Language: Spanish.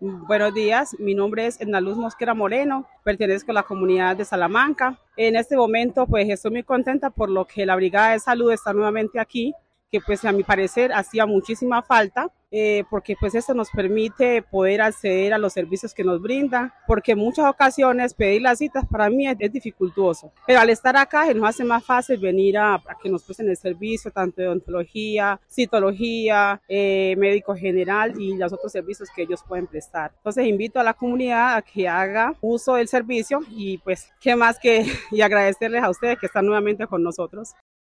Buenos días, mi nombre es Edna Luz Mosquera Moreno, pertenezco a la comunidad de Salamanca. En este momento pues estoy muy contenta por lo que la Brigada de Salud está nuevamente aquí, que pues a mi parecer hacía muchísima falta, porque pues esto nos permite poder acceder a los servicios que nos brindan, porque en muchas ocasiones pedir las citas para mí es dificultuoso, pero al estar acá nos hace más fácil venir a que nos presten el servicio tanto de odontología, citología, médico general y los otros servicios que ellos pueden prestar. Entonces invito a la comunidad a que haga uso del servicio y pues qué más que y agradecerles a ustedes que están nuevamente con nosotros.